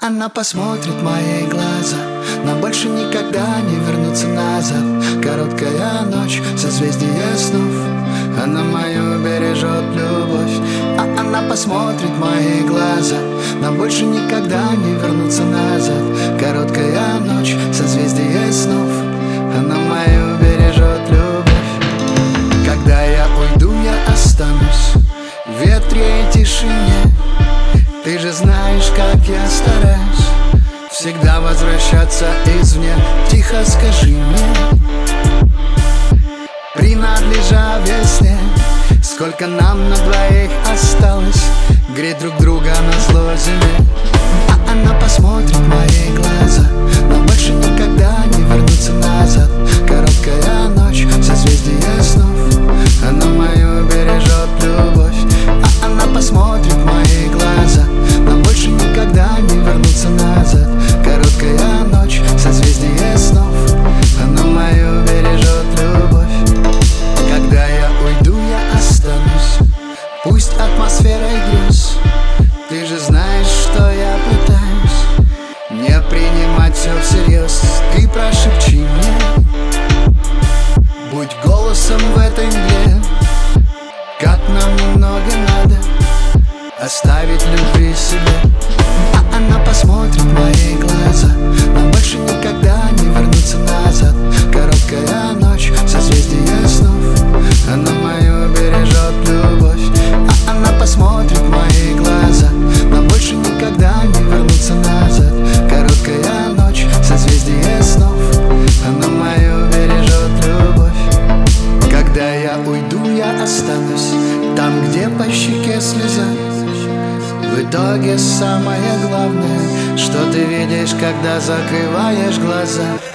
она посмотрит в мои глаза. Нам больше никогда не вернуться назад. Короткая ночь, созвездие снов, она мою бережет любовь. Она посмотрит в мои глаза. Нам больше никогда не вернуться назад. Короткая ночь, созвездие снов, она мою бережет любовь. Когда я уйду, я останусь в ветре и тишине. Ты же знаешь, как я стараюсь всегда возвращаться извне. Тихо скажи мне, принадлежа весне, сколько нам на двоих осталось греть друг друга назло зиме. Она посмотрит в мои глаза. Нам больше никогда не вернуться назад. Короткая ночь, созвездие снов, она мою бережет любовь. Она посмотрит в мои глаза. Нам больше никогда не вернуться назад. Короткая ночь, созвездие снов, она мою бережет любовь. Когда я уйду, я останусь, пусть атмосферой груз. Ты же знаешь, что я пытаюсь не принимать все всерьез. Ты прошепчи мне, будь голосом в этой мгле. Как нам немного надо оставить любви себе. Она посмотрит в мои глаза. Нам больше никогда не вернуться назад. Короткая ночь, созвездие снов, она мою бережет любовь. Она посмотрит в мои глаза. Нам больше никогда не вернуться назад. Короткая ночь, созвездие снов, она мою бережет любовь. Когда я уйду, я останусь там, где по щеке слеза. В итоге самое главное, что ты видишь, когда закрываешь глаза.